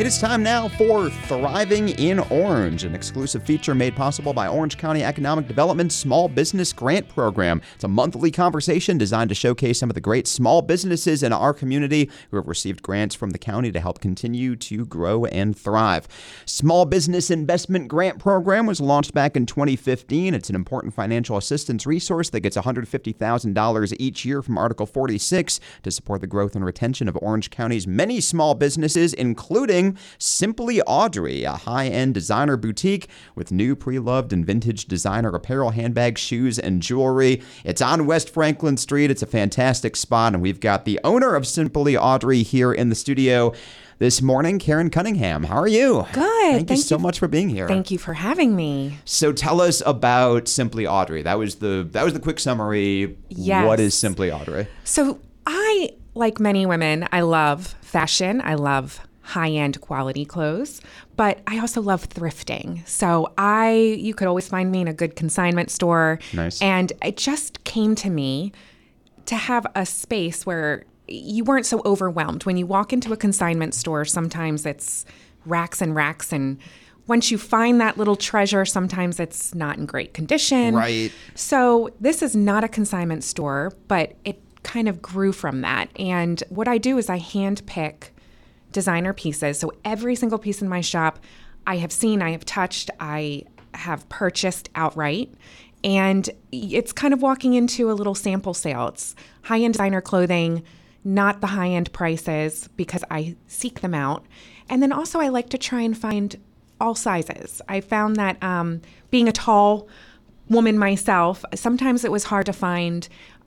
It is time now for Thriving in Orange, an exclusive feature made possible by Orange County Economic Development Small Business Grant Program. It's a monthly conversation designed to showcase some of the great small businesses in our community who have received grants from the county to help continue to grow and thrive. Small Business Investment Grant Program was launched back in 2015. It's an important financial assistance resource that gets $150,000 each year from Article 46 to support the growth and retention of Orange County's many small businesses, including Simply Audrey, a high-end designer boutique with new pre-loved and vintage designer apparel, handbags, shoes, and jewelry. It's on West Franklin Street. It's a fantastic spot, and we've got the owner of Simply Audrey here in the studio this morning, Karen Cunningham. How are you? Good. Thank you so much for being here. Thank you for having me. So tell us about Simply Audrey. That was the quick summary. Yes. What is Simply Audrey? So I, like many women, I love fashion. I love high-end quality clothes, but I also love thrifting. So you could always find me in a good consignment store. Nice. And it just came to me to have a space where you weren't so overwhelmed. When you walk into a consignment store, sometimes it's racks and racks, and once you find that little treasure, sometimes it's not in great condition. Right. So this is not a consignment store, but it kind of grew from that. And what I do is I hand pick designer pieces. So every single piece in my shop, I have seen, I have touched, I have purchased outright. And it's kind of walking into a little sample sale. It's high-end designer clothing, not the high-end prices, because I seek them out. And then also I like to try and find all sizes. I found that being a tall woman myself, sometimes it was hard to find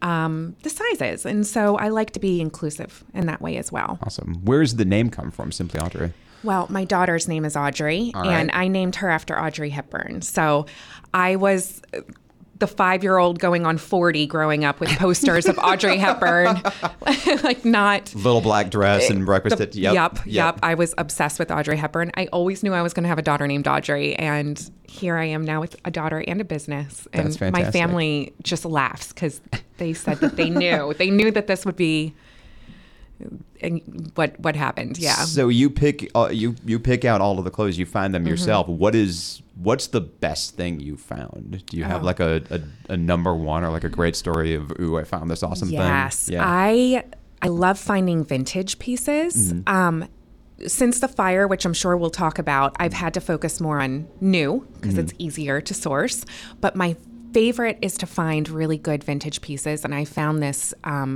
the sizes. And so I like to be inclusive in that way as well. Awesome. Where's the name come from, Simply Audrey? Well, my daughter's name is Audrey, All right. and I named her after Audrey Hepburn. So I was the 5-year-old going on 40 growing up with posters of Audrey Hepburn, like not... Little black dress and breakfast at... Yep. I was obsessed with Audrey Hepburn. I always knew I was going to have a daughter named Audrey, and here I am now with a daughter and a business. And That's fantastic. My family just laughs because they said that they knew. They knew that this would be what happened. Yeah. So you pick you pick out all of the clothes. You find them yourself. What's the best thing you found? Do you have like a number one or like a great story of, ooh, I found this awesome thing? Yes. Yeah. I love finding vintage pieces. Since the fire, which I'm sure we'll talk about, I've had to focus more on new because it's easier to source. But my favorite is to find really good vintage pieces. And I found this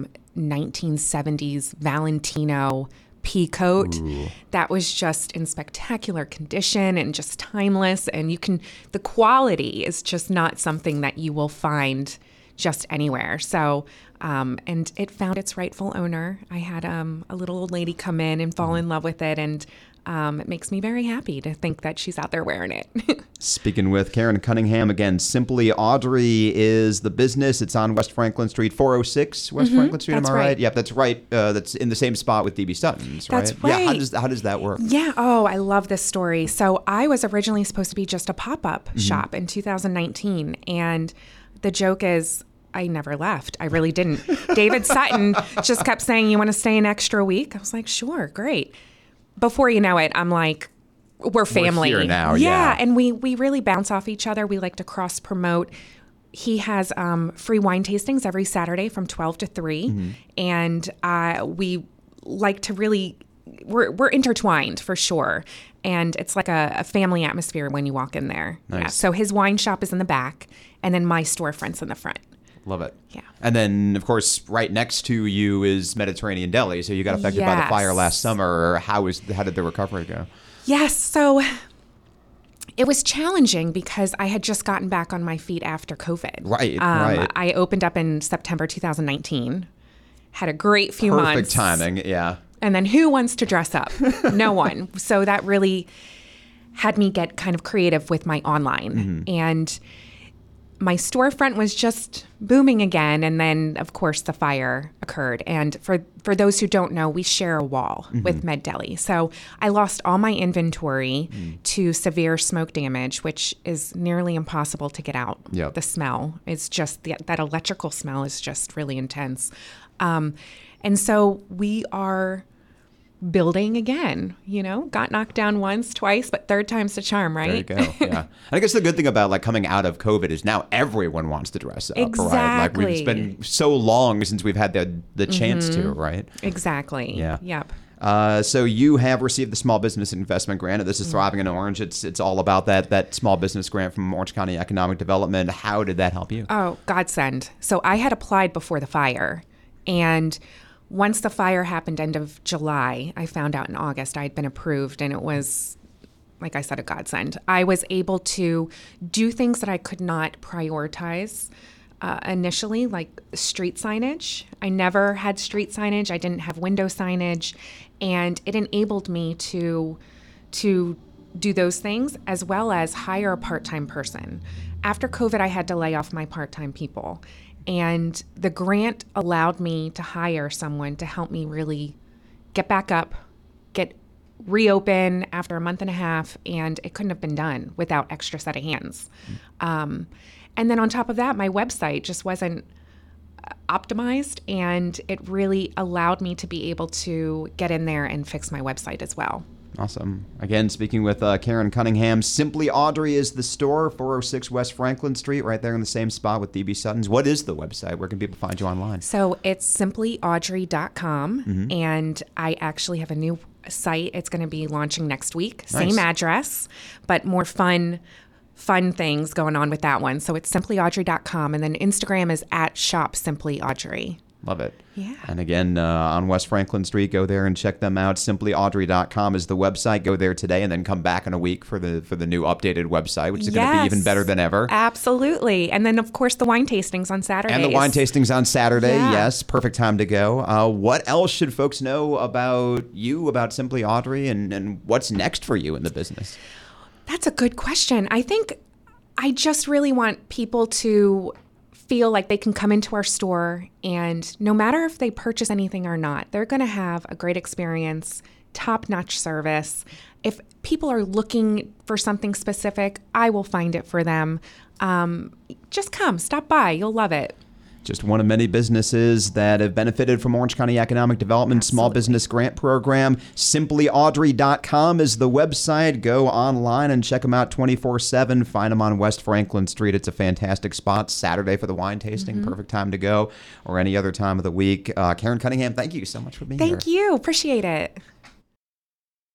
1970s Valentino pea coat that was just in spectacular condition and just timeless. And the quality is just not something that you will find just anywhere. So, and it found its rightful owner. I had a little old lady come in and fall in love with it, and it makes me very happy to think that she's out there wearing it. Speaking with Karen Cunningham again, Simply Audrey is the business. It's on West Franklin Street, 406 West Franklin Street. Am I right? Yep, that's right. That's in the same spot with DB Sutton's, right? That's right. Yeah. How does that work? Yeah. Oh, I love this story. So I was originally supposed to be just a pop-up shop in 2019, and the joke is, I never left. I really didn't. David Sutton just kept saying, "You want to stay an extra week?" I was like, "Sure, great." Before you know it, I'm like, we're family. We're here now, yeah. And we really bounce off each other. We like to cross promote. He has free wine tastings every Saturday from 12 to 3. And we like to really, we're intertwined for sure. And it's like a family atmosphere when you walk in there. Nice. Yeah. So his wine shop is in the back, and then my storefront's in the front. Love it. Yeah. And then, of course, right next to you is Mediterranean Deli. So you got affected by the fire last summer. How did the recovery go? Yes. So it was challenging because I had just gotten back on my feet after COVID. Right. I opened up in September 2019, had a great few months. Perfect timing. Yeah. And then who wants to dress up? No one. So that really had me get kind of creative with my online. And my storefront was just booming again. And then, of course, the fire occurred. And for those who don't know, we share a wall with Med Deli. So I lost all my inventory to severe smoke damage, which is nearly impossible to get out. Yep. The smell is just, that electrical smell is just really intense. And so we are building again. Got knocked down once, twice, but third time's the charm, right? There you go. Yeah. And I guess the good thing about like coming out of COVID is now everyone wants to dress up, Exactly. right? Like it's been so long since we've had the chance to, right? Exactly. Yeah. Yep. So you have received the Small Business Investment Grant. This is Thriving in Orange. It's all about that small business grant from Orange County Economic Development. How did that help you? Oh, godsend. So I had applied before the fire, and once the fire happened end of July, I found out in August I had been approved, and it was, like I said, a godsend. I was able to do things that I could not prioritize initially, like street signage. I never had street signage. I didn't have window signage, and it enabled me to do those things as well as hire a part-time person. After COVID, I had to lay off my part-time people. And the grant allowed me to hire someone to help me really get back up, reopen after a month and a half, and it couldn't have been done without extra set of hands. And then on top of that, my website just wasn't optimized, and it really allowed me to be able to get in there and fix my website as well. Awesome. Again, speaking with Karen Cunningham, Simply Audrey is the store, 406 West Franklin Street, right there in the same spot with DB Sutton's. What is the website? Where can people find you online? So it's simplyaudrey.com, and I actually have a new site. It's going to be launching next week. Nice. Same address, but more fun things going on with that one. So it's simplyaudrey.com, and then Instagram is @shopsimplyaudrey. Love it. Yeah. And again, on West Franklin Street, go there and check them out. Simplyaudrey.com is the website. Go there today and then come back in a week for the new updated website, which is going to be even better than ever. Absolutely. And then, of course, the wine tastings on Saturdays. And the wine tastings on Saturday. Yeah. Yes, perfect time to go. What else should folks know about you, about Simply Audrey, and what's next for you in the business? That's a good question. I think I just really want people to feel like they can come into our store, and no matter if they purchase anything or not, they're going to have a great experience, top-notch service. If people are looking for something specific, I will find it for them. Just come, stop by. You'll love it. Just one of many businesses that have benefited from Orange County Economic Development Small Business Grant Program. Simplyaudrey.com is the website. Go online and check them out 24/7. Find them on West Franklin Street. It's a fantastic spot. Saturday for the wine tasting. Perfect time to go, or any other time of the week. Karen Cunningham, thank you so much for being here. Thank you. Appreciate it.